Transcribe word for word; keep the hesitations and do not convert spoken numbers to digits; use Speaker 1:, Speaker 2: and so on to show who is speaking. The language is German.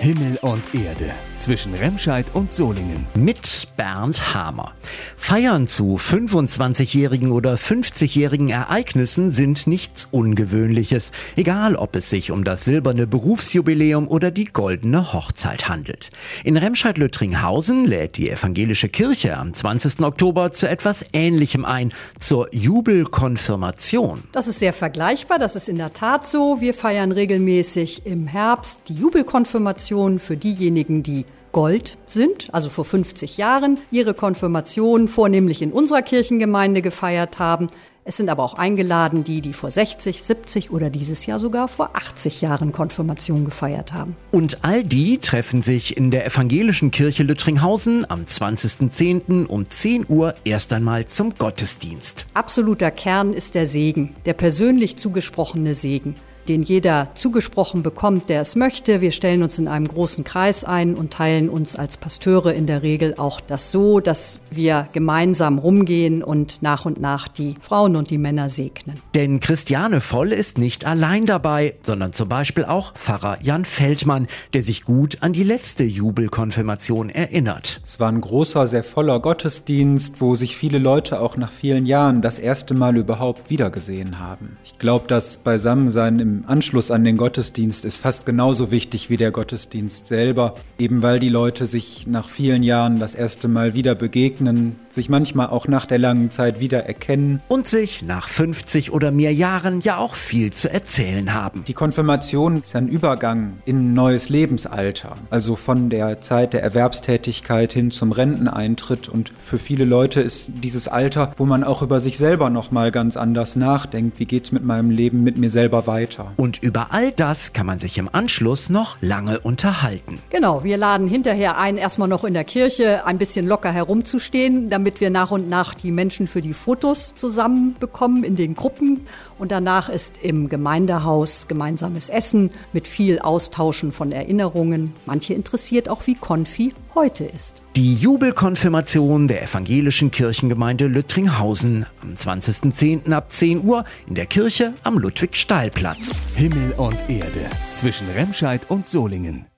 Speaker 1: Himmel und Erde zwischen Remscheid und Solingen.
Speaker 2: Mit Bernd Hamer. Feiern zu fünfundzwanzigjährigen oder fünfzigjährigen Ereignissen sind nichts Ungewöhnliches, egal ob es sich um das silberne Berufsjubiläum oder die goldene Hochzeit handelt. In Remscheid-Lüttringhausen lädt die evangelische Kirche am zwanzigsten Oktober zu etwas Ähnlichem ein, zur Jubelkonfirmation.
Speaker 3: Das ist sehr vergleichbar, das ist in der Tat so. Wir feiern regelmäßig im Herbst die Jubelkonfirmation für diejenigen, die Gold sind, also vor fünfzig Jahren, ihre Konfirmation vornehmlich in unserer Kirchengemeinde gefeiert haben. Es sind aber auch eingeladen, die, die vor sechzig, siebzig oder dieses Jahr sogar vor achtzig Jahren Konfirmation gefeiert haben.
Speaker 2: Und all die treffen sich in der evangelischen Kirche Lüttringhausen am zwanzigsten zehnten um zehn Uhr erst einmal zum Gottesdienst.
Speaker 3: Absoluter Kern ist der Segen, der persönlich zugesprochene Segen, den jeder zugesprochen bekommt, der es möchte. Wir stellen uns in einem großen Kreis ein und teilen uns als Pasteure in der Regel auch das so, dass wir gemeinsam rumgehen und nach und nach die Frauen und die Männer segnen.
Speaker 2: Denn Christiane Voll ist nicht allein dabei, sondern zum Beispiel auch Pfarrer Jan Feldmann, der sich gut an die letzte Jubelkonfirmation erinnert.
Speaker 4: Es war ein großer, sehr voller Gottesdienst, wo sich viele Leute auch nach vielen Jahren das erste Mal überhaupt wiedergesehen haben. Ich glaube, das Beisammensein im Im Anschluss an den Gottesdienst ist fast genauso wichtig wie der Gottesdienst selber, eben weil die Leute sich nach vielen Jahren das erste Mal wieder begegnen, sich manchmal auch nach der langen Zeit wieder erkennen.
Speaker 2: Und sich nach fünfzig oder mehr Jahren ja auch viel zu erzählen haben.
Speaker 4: Die Konfirmation ist ein Übergang in ein neues Lebensalter, also von der Zeit der Erwerbstätigkeit hin zum Renteneintritt. Und für viele Leute ist dieses Alter, wo man auch über sich selber nochmal ganz anders nachdenkt, wie geht's mit meinem Leben, mit mir selber weiter.
Speaker 2: Und über all das kann man sich im Anschluss noch lange unterhalten.
Speaker 3: Genau, wir laden hinterher ein, erstmal noch in der Kirche ein bisschen locker herumzustehen, damit wir nach und nach die Menschen für die Fotos zusammenbekommen in den Gruppen. Und danach ist im Gemeindehaus gemeinsames Essen mit viel Austauschen von Erinnerungen. Manche interessiert auch, wie Konfi heute ist.
Speaker 2: Die Jubelkonfirmation der evangelischen Kirchengemeinde Lüttringhausen am zwanzigsten zehnten ab zehn Uhr in der Kirche am Ludwig-Steil-Platz.
Speaker 1: Himmel und Erde zwischen Remscheid und Solingen.